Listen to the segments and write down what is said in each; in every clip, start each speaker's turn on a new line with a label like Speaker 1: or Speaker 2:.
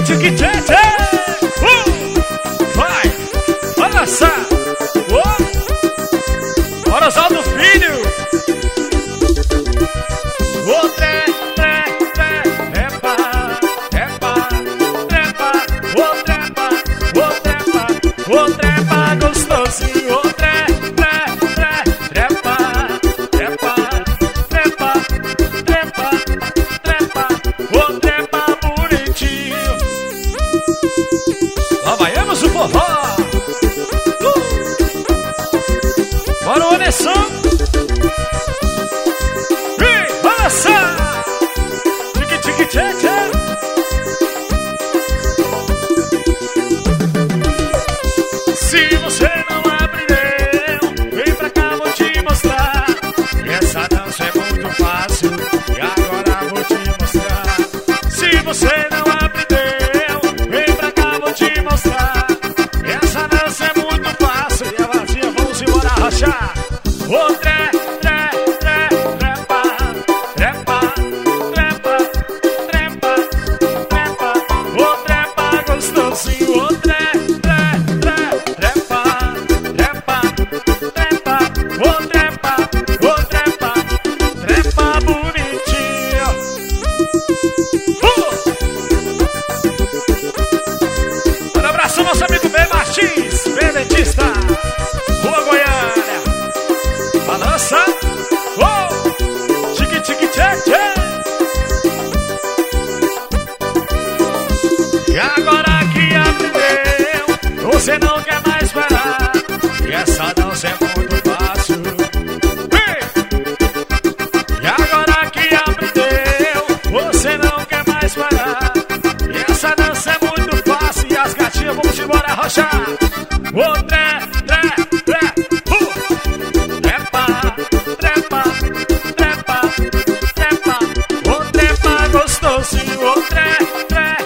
Speaker 1: Tique-tique-tê-tê. Vai, olha só. Bora, Oswaldo Filho. Trepa gostosinho, trepa, bonitinho. Lá vaiamos o forró. Bora o Anderson. Olha só. Tique-tique-tê-tê. Se você não aprendeu, vem pra cá, vou te mostrar. Essa dança é muito fácil e agora vou te mostrar. Se você não aprendeu, vem pra cá, vou te mostrar. Essa dança é muito fácil e a vazia, vamos embora rachar. O trepa, o trepa gostosinho, o trepa bonitinho. Um abraço, nosso amigo B. Martins, B. Dentista, Rua Goiânia. Balança, tique-tique-tê-tê. E agora que aprendeu, você não quer mais parar. E essa dança é muito fácil. E agora que aprendeu, você não quer mais parar. E essa dança é muito fácil. E as gatinhas, vamos embora arrochar. O trepa, o trepa gostosinho, o trepa,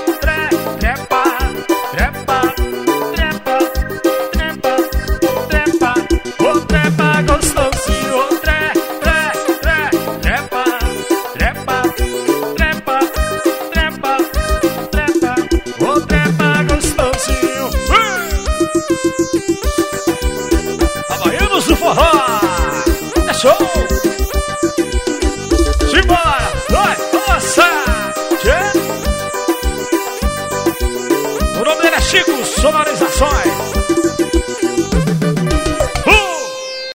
Speaker 1: o trepa gostosinho, o trepa, o trepa gostosinho. Havaianos do forró, é show. Simbora, vai, lançar. O nome dele é Chico Sonorizações.